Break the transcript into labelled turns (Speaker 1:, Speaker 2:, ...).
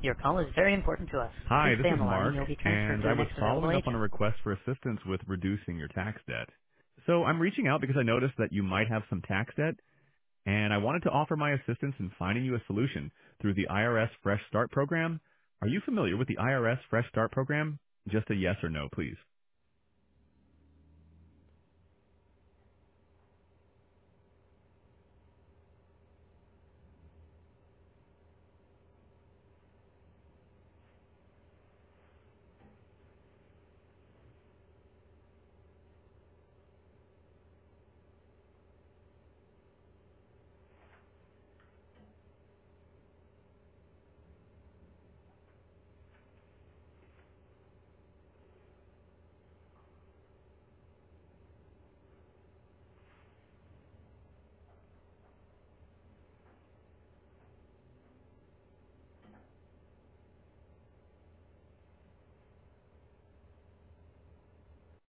Speaker 1: Your call is very important to us. Please
Speaker 2: Hi, this
Speaker 1: stay on
Speaker 2: is
Speaker 1: the line and
Speaker 2: Mark,
Speaker 1: you'll be transferred
Speaker 2: and
Speaker 1: to
Speaker 2: I
Speaker 1: the
Speaker 2: was
Speaker 1: next available
Speaker 2: following up on a
Speaker 1: agent.
Speaker 2: request for assistance with reducing your tax debt. So I'm reaching out because I noticed that you might have some tax debt, and I wanted to offer my assistance in finding you a solution through the IRS Fresh Start program. Are you familiar with the IRS Fresh Start program? Just a yes or no, please.